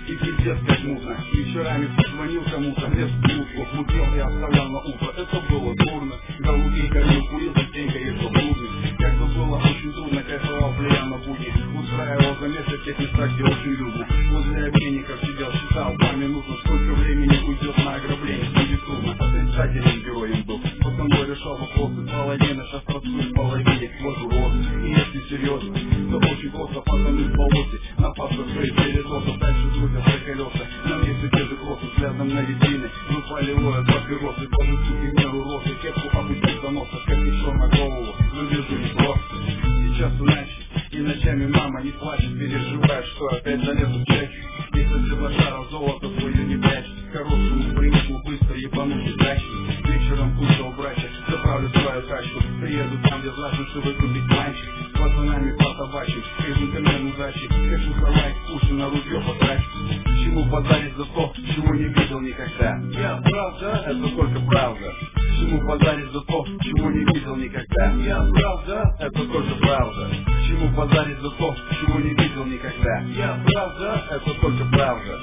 и пиздец как мутно. Вечерами позвонил кому-то, вместо мутку мутил и оставлял на утро. Это было дурно. Голубей кормил, курил, частенько ехал блудный. Как-то было очень трудно, кайфовал, влиял на будни. Устраивал замесы в тех местах, где очень людно. Возле обменников сидел, считал 2 минуты. Сколько времени уйдет на ограбление, будет трудно. Отрицательным героем был. Пацаной решал вопросы, половина, сейчас простую в половине. Вот урод. И если серьезно, то очень просто пацаны в болоте. На паспорт свои передосы, дальше друзья за колеса. На месте те же кроссы, взглядом на витрины. Выпали лоя, папиросы, тоже суки в меру росы. Кепку опустил до носа, как еще на голову. Вывезу не просто. Сейчас иначе. И ночами мама не плачет, переживает, что опять залезу в чачу. Если для лошара золото свое не прячет, хорошему привычку быстро ебануть и тачки. Вечером пусть убрача, заправлю свою тачку. Приеду там, где знаю, что выкупить мальчик. С пацанами потабачим, и джентльмен удачи. Хочу салайк, уши на ружье потрачу. Чему базарить за то, чего не видел никогда? Я правда, это только правда. Чему базарить за то, чего не видел никогда? Я правда, это только правда. Чему базарить за то, чего не видел никогда? Я правда, это только правда.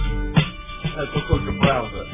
Это только правда.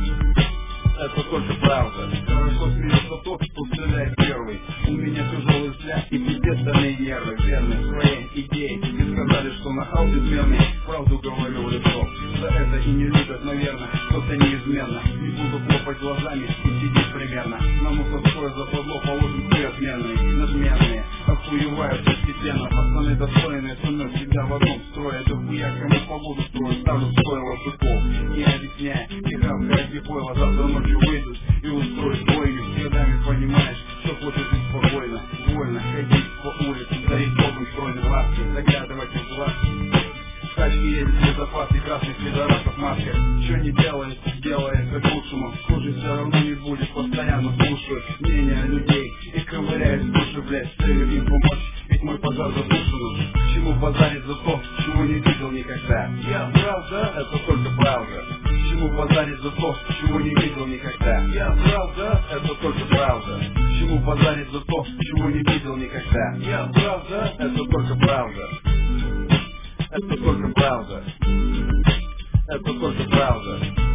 Это только правда. Хорошо смеется тот, кто стреляет первый. У меня тяжелый взгляд и пиздецные нервы. Верны своей идее. И сказали, что нахал безмерный. Правду говорю в лицо. За это и не любят, наверное, что-то неизменно. Не буду хлопать глазами и сидеть примерно. На мусорское западло положим хуй отменные. Надменные, охуевают постепенно. Пацаны достойные, со мной всегда в одном строе. Да хуя кому погоду строю, ставлю стойло суков. Не объясняя, не хавкая гипойло. Завтра ночью выйдут и устроят бойню. С годами понимаешь, что хочешь жить спокойно. Вольно ходить по улице, дарить богом стройной ласки. Заглядывать в глаз. Тачки едет без запас и красных пидорасов маска. Что не делает, делается к лучшему. Хуже все равно не будет, постоянно слушаю мнения людей. И ковыряюсь в душе, блядь, с целью им помочь. Ведь мой пожар затушен. Чему базарить за то, чего не видел никогда? Я правда, это только правда. Чему базарить за то, чего не видел никогда? Я правда, это только правда. Чему базарить за то, чего не видел никогда? Я правда, это только правда. Это только правда. Это только правда.